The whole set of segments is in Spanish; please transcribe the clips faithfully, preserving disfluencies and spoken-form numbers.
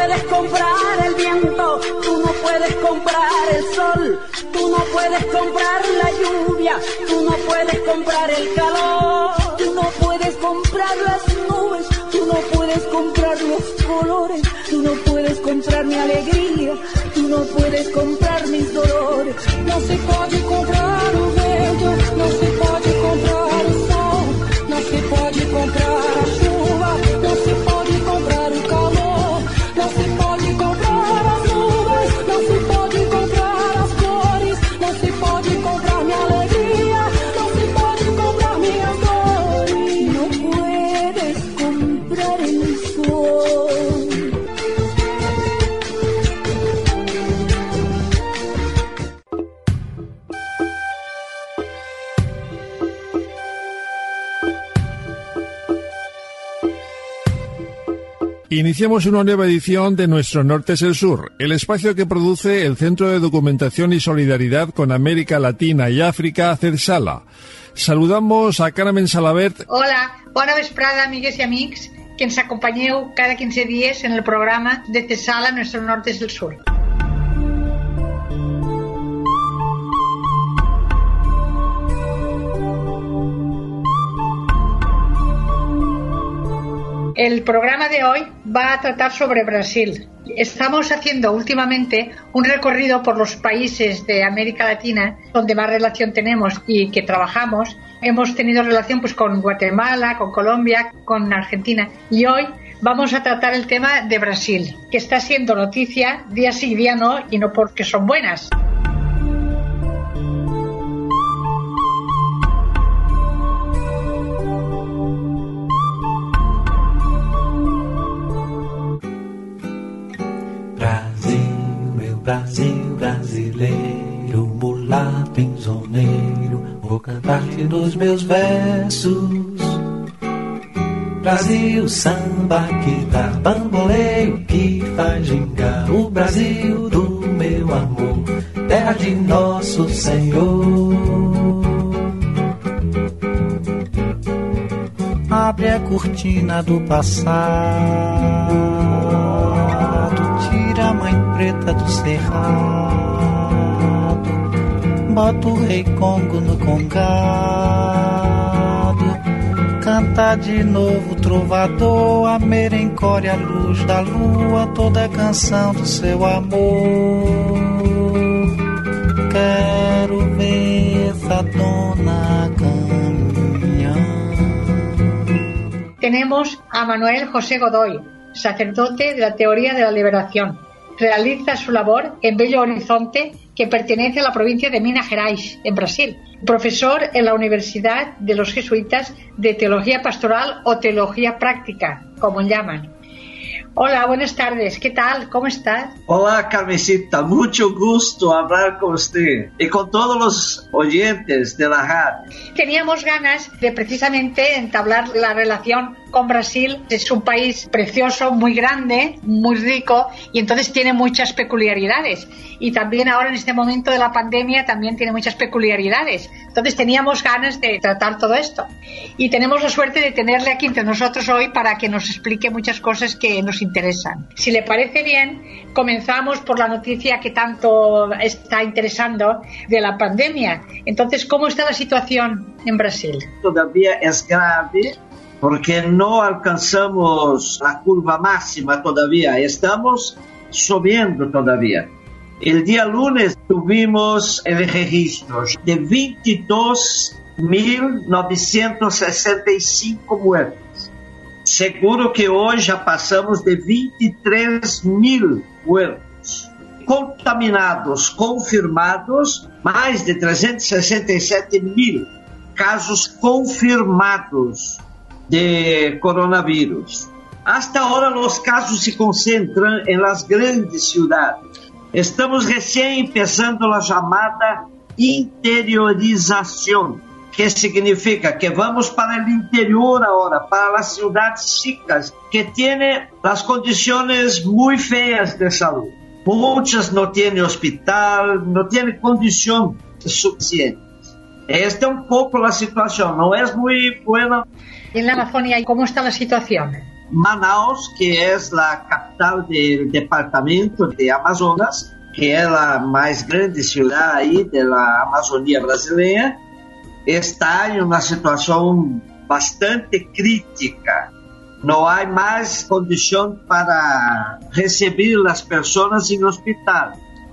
puedes comprar el viento, tú no puedes comprar el sol, tú no puedes comprar la lluvia, tú no puedes comprar el calor, tú no puedes comprar las nubes, tú no puedes comprar los colores, tú no puedes comprar mi alegría, tú no puedes comprar mis dolores. No se pode comprar o vento, não se pode comprar o sol, não se pode comprar a chuva, não se pode comprar o calor, não se pode comprar as nuvens, não se pode comprar as cores, não se pode comprar minha alegria, não se pode comprar minhas dores. Não puedes comprar el sol. Iniciamos una nueva edición de Nuestro Norte es el Sur, el espacio que produce el Centro de Documentación y Solidaridad con América Latina y África, CERSALA. Saludamos a Carmen Salabert. Hola, bona vesprada, amigues i amics, que ens acompanyeu cada quinze dies en el programa de CERSALA Nuestro Norte es el Sur. El programa de hoy va a tratar sobre Brasil. Estamos haciendo últimamente un recorrido por los países de América Latina donde más relación tenemos y que trabajamos. Hemos tenido relación pues con Guatemala, con Colombia, con Argentina y hoy vamos a tratar el tema de Brasil, que está siendo noticia día sí y día no, y no porque son buenas. Brasil, brasileiro, mulato, insoneiro, vou cantar-te nos meus versos. Brasil, samba que dá bamboleio, que faz gingar. O Brasil do meu amor, terra de nosso Senhor. Abre a cortina do passado, tira a mãe preta do cerrado, bota o rei Congo no congado, canta de novo o trovador, a merencória, a luz da lua, toda a canção do seu amor. Quero ver essa dona caminhar. Tenemos a Manuel José Godoy, sacerdote de la teoría de la liberación. Realiza su labor en Belo Horizonte, que pertenece a la provincia de Minas Gerais, en Brasil. Profesor en la Universidad de los Jesuitas de Teología Pastoral o Teología Práctica, como llaman. Hola, buenas tardes. ¿Qué tal? ¿Cómo estás? Hola, Carmencita. Mucho gusto hablar con usted y con todos los oyentes de la radio. Teníamos ganas de precisamente entablar la relación con Brasil. Es un país precioso, muy grande, muy rico y entonces tiene muchas peculiaridades. Y también ahora en este momento de la pandemia también tiene muchas peculiaridades. Entonces teníamos ganas de tratar todo esto. Y tenemos la suerte de tenerle aquí entre nosotros hoy para que nos explique muchas cosas que nos interesan. Si le parece bien, comenzamos por la noticia que tanto está interesando de la pandemia. Entonces, ¿cómo está la situación en Brasil? Todavía es grave porque no alcanzamos la curva máxima todavía. Estamos subiendo todavía. El día lunes tuvimos el registro de veintidós mil novecientos sesenta y cinco muertos. Seguro que hoy ya pasamos de veintitrés mil muertos. Contaminados, confirmados, más de trescientos sesenta y siete mil casos confirmados de coronavirus. Hasta ahora los casos se concentran en las grandes ciudades. Estamos recién empezando la llamada interiorización, que significa que vamos para el interior ahora, para las ciudades chicas, que tienen las condiciones muy feas de salud. Muchas no tienen hospital, no tienen condición suficiente. Esta es un poco la situación, no es muy buena. En la Amazonia, ¿cómo está la situación? Manaus, que es la capital del departamento de Amazonas, que es la más grande ciudad ahí de la Amazonía brasileña, está en una situación bastante crítica. No hay más condición para recibir las personas en el hospital.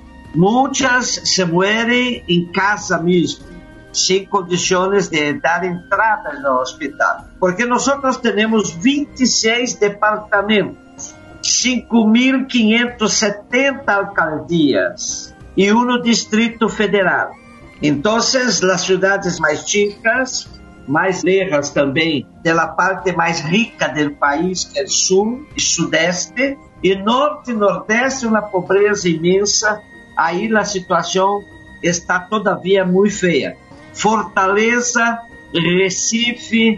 Muchas se mueren en casa mismo, sin condiciones de dar entrada en el hospital. Porque nosotros tenemos veintiséis departamentos, cinco mil quinientas setenta alcaldías y un distrito federal. Entonces, las ciudades más chicas, más lejas también de la parte más rica del país, que es el sur y sudeste, y norte y nordeste, una pobreza inmensa. Ahí la situación está todavía muy fea. Fortaleza, Recife,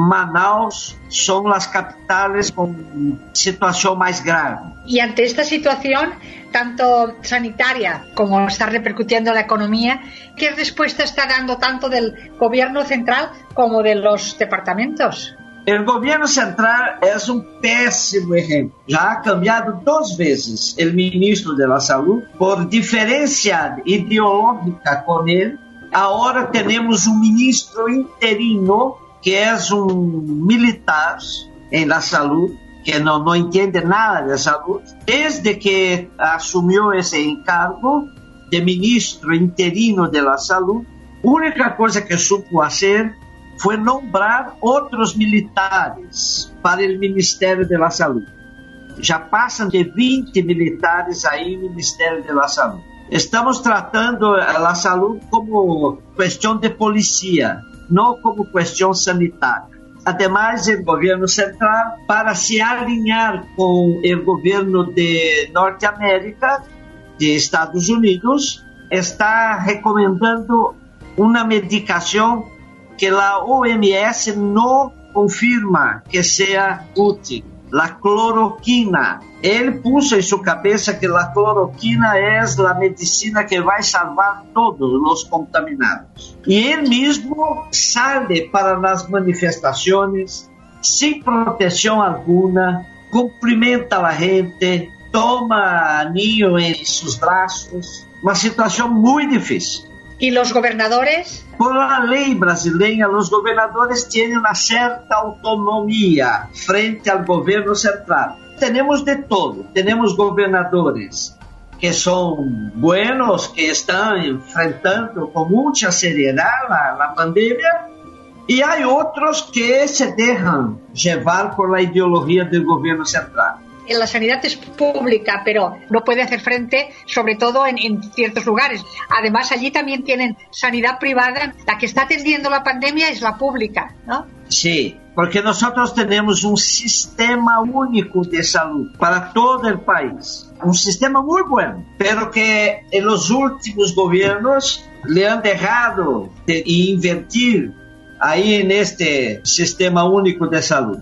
Manaus son las capitales con situación más grave. Y ante esta situación, tanto sanitaria como está repercutiendo en la economía, ¿qué respuesta está dando tanto del gobierno central como de los departamentos? El gobierno central es un pésimo ejemplo. Ya ha cambiado dos veces el ministro de la Salud por diferencia ideológica con él. Ahora tenemos un ministro interino que es un militar en la salud, que no, no entiende nada de salud. Desde que asumió ese encargo de ministro interino de la salud, única cosa que supo hacer fue nombrar otros militares para el Ministerio de la Salud. Ya pasan de veinte militares ahí en el Ministerio de la Salud. Estamos tratando a la salud como cuestión de policía, no como cuestión sanitaria. Además, el gobierno central, para se alinhar con el gobierno de Norteamérica, de Estados Unidos, está recomendando una medicación que la O M S no confirma que sea útil, la cloroquina. Él puso en su cabeza que la cloroquina es la medicina que va a salvar todos los contaminados. Y él mismo sale para las manifestaciones sin protección alguna, cumplimenta a la gente, toma a niños en sus brazos. Una situación muy difícil. ¿Y los gobernadores? Por la ley brasileña, los gobernadores tienen una cierta autonomía frente al gobierno central. Tenemos de todo. Tenemos gobernadores que son buenos, que están enfrentando con mucha seriedad la, la pandemia, y hay otros que se dejan llevar por la ideología del gobierno central. La sanidad es pública, pero no puede hacer frente, sobre todo en, en ciertos lugares. Además, allí también tienen sanidad privada. La que está atendiendo la pandemia es la pública, ¿no? Sí, porque nosotros tenemos un sistema único de salud para todo el país. Un sistema muy bueno, pero que en los últimos gobiernos le han dejado de invertir ahí en este sistema único de salud.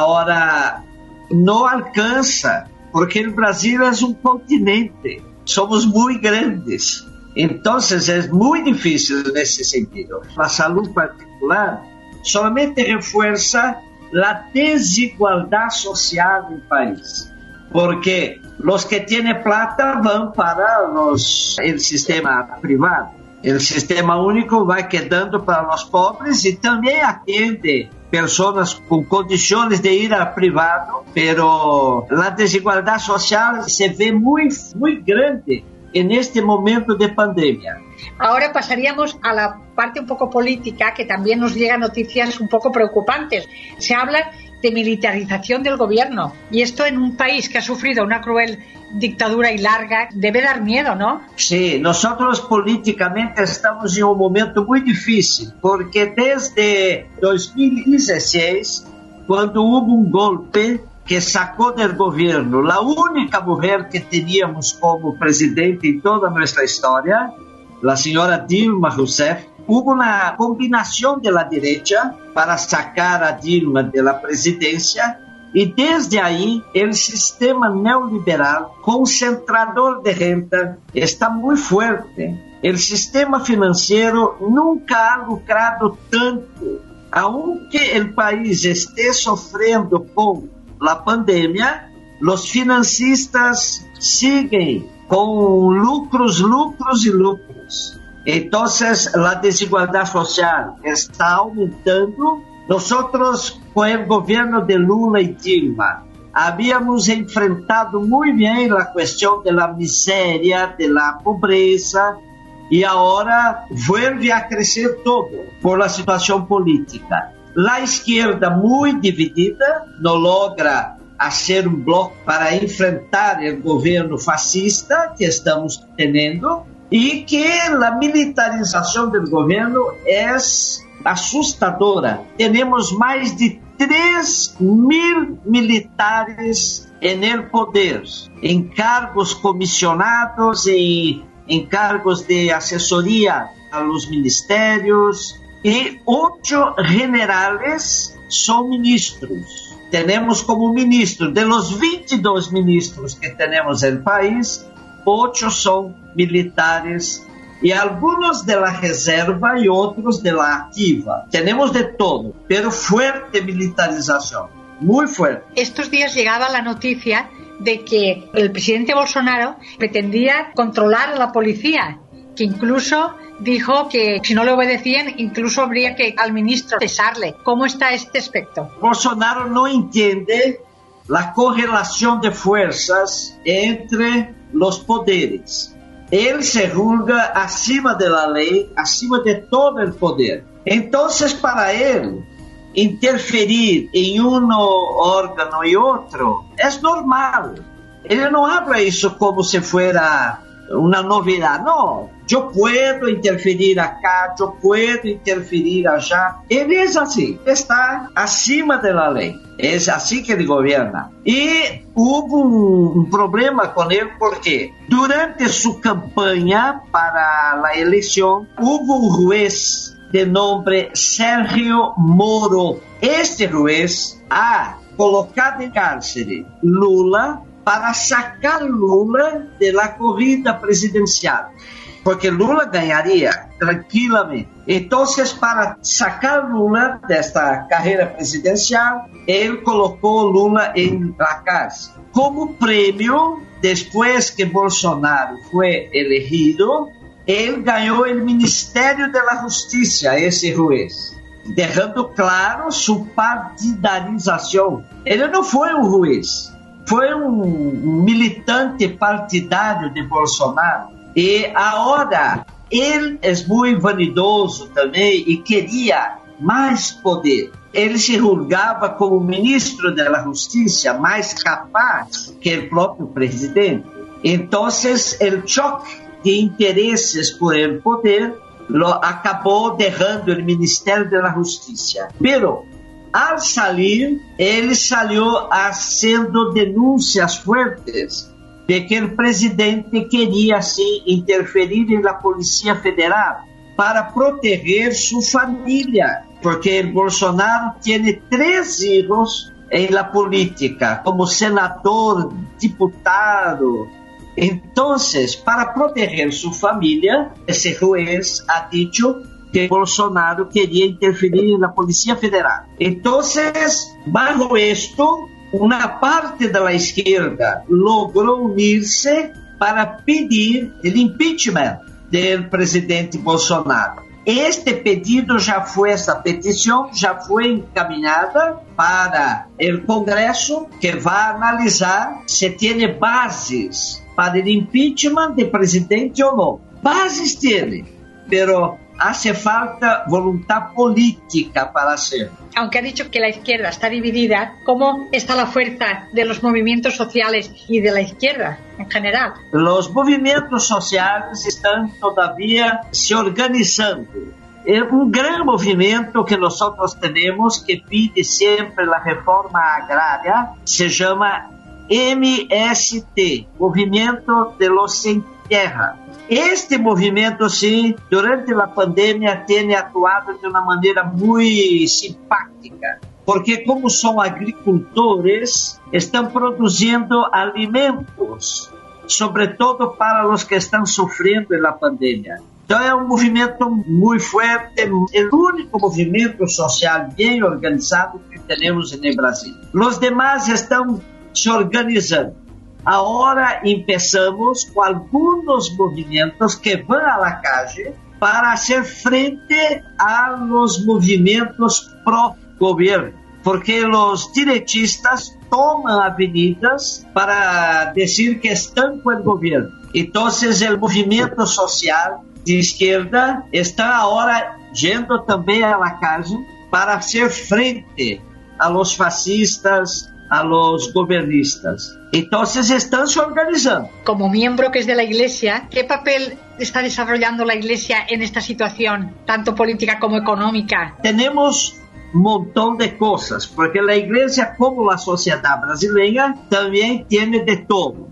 Ahora, no alcanza, porque el Brasil es un continente, somos muy grandes, entonces es muy difícil en ese sentido. La salud particular solamente refuerza la desigualdad social del país, porque los que tienen plata van para los, el sistema privado, el sistema único va quedando para los pobres y también atiende personas con condiciones de ir al privado, pero la desigualdad social se ve muy, muy grande en este momento de pandemia. Ahora pasaríamos a la parte un poco política, que también nos llegan noticias un poco preocupantes. Se habla de militarización del gobierno, y esto en un país que ha sufrido una cruel dictadura y larga debe dar miedo, ¿no? Sí, nosotros políticamente estamos en un momento muy difícil, porque desde dos mil dieciséis, cuando hubo un golpe que sacó del gobierno la única mujer que teníamos como presidente en toda nuestra historia, la señora Dilma Rousseff, hubo una combinación de la derecha para sacar a Dilma de la presidencia. Y desde ahí, el sistema neoliberal concentrador de renta está muy fuerte. El sistema financiero nunca ha lucrado tanto. Aunque el país esté sufriendo con la pandemia, los financistas siguen con lucros, lucros y lucros. Entonces, la desigualdad social está aumentando. Nosotros, con el gobierno de Lula y Dilma, habíamos enfrentado muy bien la cuestión de la miseria, de la pobreza, y ahora vuelve a crecer todo por la situación política. La izquierda, muy dividida, no logra hacer un bloque para enfrentar el gobierno fascista que estamos teniendo, y que la militarización del gobierno es assustadora. Temos mais de três mil militares en poder, em cargos comissionados, em, em cargos de assessoria a los ministérios, e oito generales são ministros. Temos como ministro, de los vinte e dois ministros que temos no país, oito são militares, e algunos de la reserva e outros de la activa. Tenemos de todo, pero fuerte militarización, muy fuerte. Estos días llegaba la noticia de que el presidente Bolsonaro pretendía controlar a la policía, que incluso dijo que si no le obedecían, incluso habría que al ministro cesarle. ¿Cómo está este aspecto? Bolsonaro no entiende la correlación de fuerzas entre los poderes. Él se juzga acima de la ley, acima de todo el poder. Entonces, para él, interferir en uno órgano y otro es normal. Él no habla eso como si fuera una novedad. No, yo puedo interferir acá, yo puedo interferir allá. Él es así, está acima de la ley. Es así que él gobierna. Y hubo un, un problema con él porque durante su campaña para la elección hubo un juez de nombre Sérgio Moro. Este juez ha colocado en cárcel Lula para sacar Lula de la corrida presidencial, porque Lula ganharia tranquilamente. Entonces, para sacar Lula desta carreira presidencial, ele colocou Lula em la cárcel. Como prêmio, depois que Bolsonaro foi elegido, ele ganhou o Ministério da Justiça, esse juiz, deixando claro sua partidarização. Ele não foi um juiz, foi um militante partidário de Bolsonaro. E agora ele é muito vanidoso também e queria mais poder. Ele se julgava como ministro da Justiça mais capaz que o próprio presidente. Então, o choque de interesses por el poder lo acabou derrando o Ministério da Justiça. Pero, al salir, ele salió haciendo denúncias fuertes de que o presidente queria sim interferir na Polícia Federal para proteger sua família, porque o Bolsonaro tem três filhos em la política, como senador, diputado. Então, para proteger sua família, esse juez ha dicho que Bolsonaro queria interferir na Polícia Federal. Então, bajo esto, uma parte da esquerda logrou unir-se para pedir o impeachment do presidente Bolsonaro. Este pedido já foi, essa petição já foi encaminhada para o Congresso, que vai analisar se tem bases para o impeachment do presidente ou não. Bases tem, pero hace falta voluntad política para hacerlo. Aunque ha dicho que la izquierda está dividida, ¿cómo está la fuerza de los movimientos sociales y de la izquierda en general? Los movimientos sociales están todavía se organizando. Un gran movimiento que nosotros tenemos que pide siempre la reforma agraria se llama M S T, Movimiento de los Sem Terra. Este movimento, sim, durante a pandemia, tem atuado de uma maneira muito simpática, porque como são agricultores, estão produzindo alimentos, sobretudo para os que estão sofrendo na pandemia. Então é um movimento muito forte, é o único movimento social bem organizado que temos no Brasil. Os demais estão se organizando. Agora começamos com alguns movimentos que vão à calle para hacer frente a los movimentos pró-governo, porque os direitistas tomam avenidas para dizer que estão com o governo. Então, o movimento social de esquerda está agora indo também à calle para hacer frente a los fascistas, a los gobernistas. Entonces están se organizando. Como miembro que es de la Iglesia, ¿qué papel está desarrollando la Iglesia en esta situación, tanto política como económica? Tenemos un montón de cosas, porque la Iglesia, como la sociedad brasileña, también tiene de todo.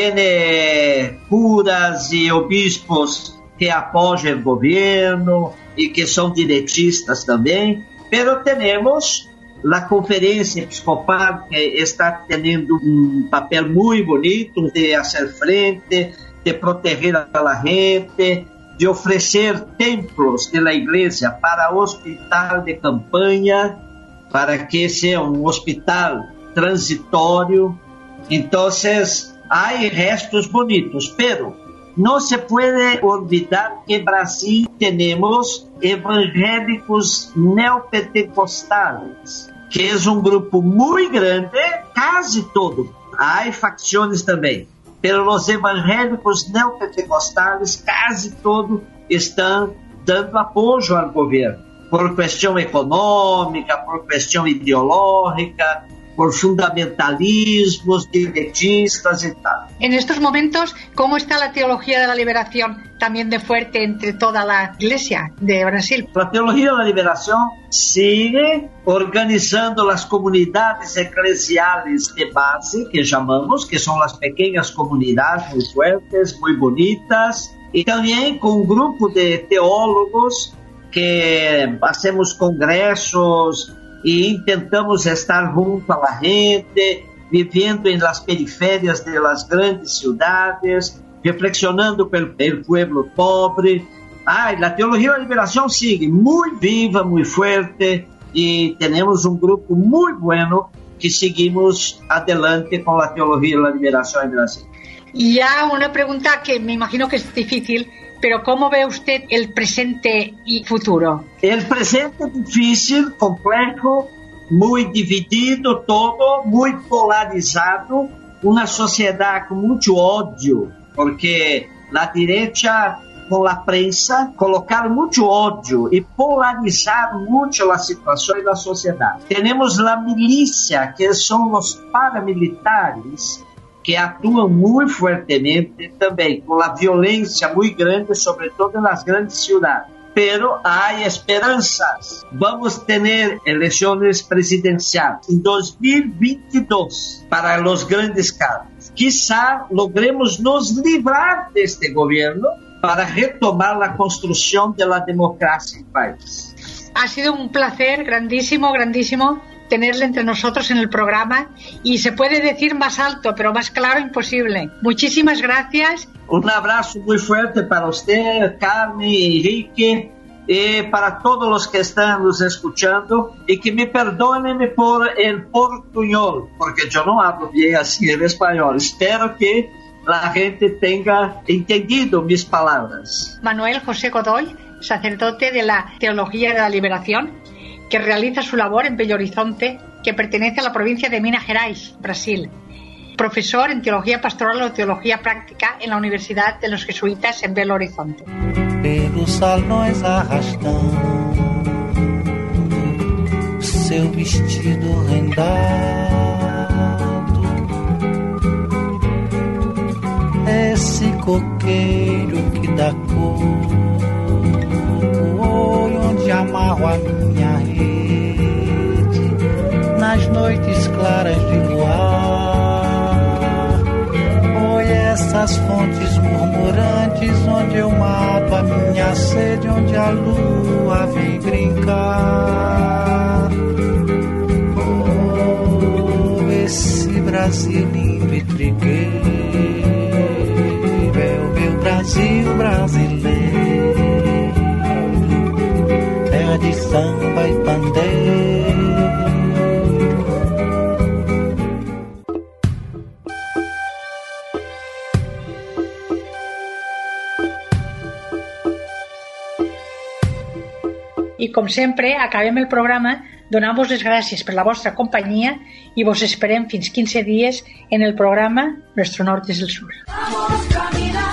Tiene curas y obispos que apoyan el gobierno y que son direitistas también, pero tenemos la Conferência Episcopal, que está tendo um papel muito bonito de fazer frente, de proteger a la gente, de oferecer templos de la igreja para hospital de campanha, para que seja um hospital transitório. Então, há restos bonitos, pero não se pode olvidar que en Brasil temos evangélicos neopentecostais, que é um grupo muito grande, quase todo. Há facções também, mas os evangélicos neopentecostais, quase todo, estão dando apoio ao governo, por questão econômica, por questão ideológica, por fundamentalismos, direitistas y tal. En estos momentos, ¿cómo está la teología de la liberación también de fuerte entre toda la Iglesia de Brasil? La teología de la liberación sigue organizando las comunidades eclesiales de base, que llamamos, que son las pequeñas comunidades muy fuertes, muy bonitas, y también con un grupo de teólogos que hacemos congresos e tentamos estar junto a la gente, vivendo em las periferias de las grandes ciudades, reflexionando pelo el pueblo pobre. Ai, a teologia da liberação sigue muito viva, muito forte, e temos um grupo muito bueno que seguimos adelante com a teologia da liberação em Brasil. Y ya una pregunta que me imagino que es difícil, pero ¿cómo ve usted el presente y futuro? El presente es difícil, complejo, muy dividido todo, muy polarizado, una sociedad con mucho odio, porque la derecha con la prensa colocar mucho odio y polarizar mucho la situación en la sociedad. Tenemos la milicia, que son los paramilitares, que atuam muito fortemente também, com a violência muito grande, sobretudo nas grandes cidades. Pero há esperanças. Vamos ter eleições presidenciais em dois mil e vinte e dois para os grandes cargos. Quizá logremos nos livrar deste governo para retomar a construção da democracia no país. Ha sido un placer grandísimo, grandísimo tenerle entre nosotros en el programa, y se puede decir más alto, pero más claro imposible. Muchísimas gracias. Un abrazo muy fuerte para usted, Carmen, Enrique, y para todos los que están nos escuchando, y que me perdonen por el portuñol, porque yo no hablo bien así en español. Espero que la gente tenga entendido mis palabras. Manuel José Godoy, sacerdote de la Teología de la Liberación, que realiza su labor en Belo Horizonte, que pertenece a la provincia de Minas Gerais, Brasil. Profesor en Teología Pastoral o Teología Práctica en la Universidad de los Jesuitas en Belo Horizonte. Pelos salões arrastando seu vestido rendado, esse coqueiro que dá cor, onde amarro a minha rede nas noites claras de luar. Oi, essas fontes murmurantes onde eu mato a minha sede, onde a lua vem brincar. Oh, esse Brasil lindo e trigueiro é o meu Brasil brasileiro. I com sempre, acabem el programa donant-vos les gràcies per la vostra companyia i vos esperem fins quinze dies en el programa Nuestro Norte es el Sur. Vamos,